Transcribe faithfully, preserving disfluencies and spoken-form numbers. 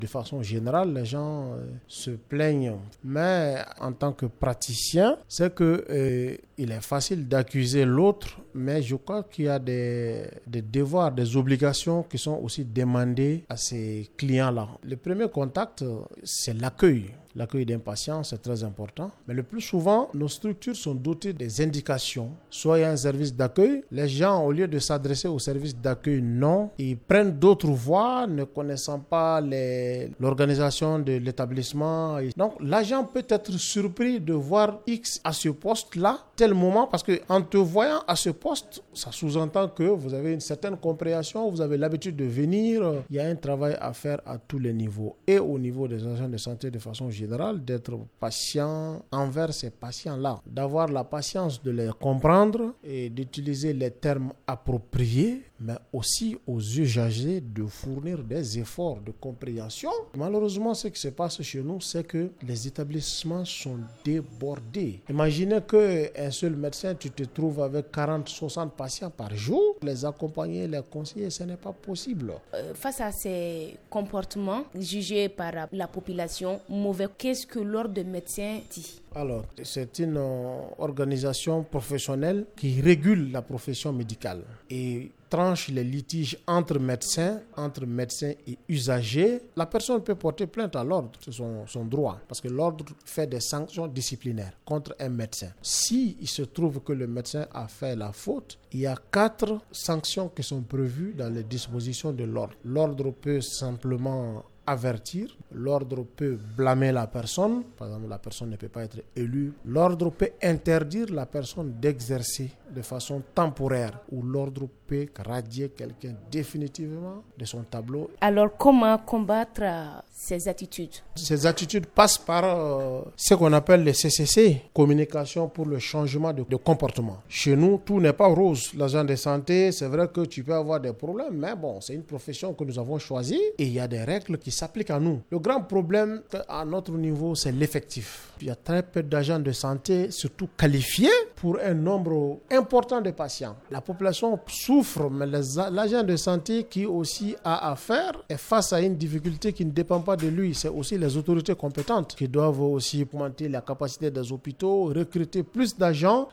De façon générale, les gens euh, se plaignent. Mais en tant que praticien, c'est que euh, il est facile d'accuser l'autre, mais je crois qu'il y a des, des devoirs, des obligations qui sont aussi demandées à ces clients-là. Le premier contact, c'est l'accueil. L'accueil d'un patient, c'est très important. Mais le plus souvent, nos structures sont dotées des indications. Soit il y a un service d'accueil, les gens, au lieu de s'adresser au service d'accueil, non, ils prennent d'autres voies, ne connaissant pas les, l'organisation de l'établissement. Donc, l'agent peut être surpris de voir X à ce poste-là, tel moment, parce qu'en te voyant à ce poste, ça sous-entend que vous avez une certaine compréhension, vous avez l'habitude de venir. Il y a un travail à faire à tous les niveaux, et au niveau des agents de santé de façon générale, général, d'être patient envers ces patients-là, d'avoir la patience de les comprendre et d'utiliser les termes appropriés, mais aussi aux usagers de fournir des efforts de compréhension. Malheureusement, ce qui se passe chez nous, c'est que les établissements sont débordés. Imaginez qu'un seul médecin, tu te trouves avec quarante à soixante patients par jour. Les accompagner, les conseiller, ce n'est pas possible. Euh, face à ces comportements jugés par la population mauvais, qu'est-ce que l'ordre des médecins dit? Alors, c'est une euh, organisation professionnelle qui régule la profession médicale et tranche les litiges entre médecins, entre médecins et usagers. La personne peut porter plainte à l'ordre, c'est son, son droit, parce que l'ordre fait des sanctions disciplinaires contre un médecin. Si il se trouve que le médecin a fait la faute, il y a quatre sanctions qui sont prévues dans les dispositions de l'ordre. L'ordre peut simplement avertir, l'ordre peut blâmer la personne, par exemple la personne ne peut pas être élue, l'ordre peut interdire la personne d'exercer de façon temporaire, ou l'ordre peut radier quelqu'un définitivement de son tableau. Alors comment combattre ces attitudes? Ces attitudes passent par euh, ce qu'on appelle les C C C, communication pour le changement de, de comportement. Chez nous, tout n'est pas rose. L'agent de santé, c'est vrai que tu peux avoir des problèmes, mais bon, c'est une profession que nous avons choisie et il y a des règles qui s'appliquent à nous. Le grand problème à notre niveau, c'est l'effectif. Il y a très peu d'agents de santé, surtout qualifiés, pour un nombre important de patients. La population souffre, mais les, l'agent de santé qui aussi a affaire est face à une difficulté qui ne dépend pas de lui. C'est aussi les autorités compétentes qui doivent aussi augmenter la capacité des hôpitaux, recruter plus d'agents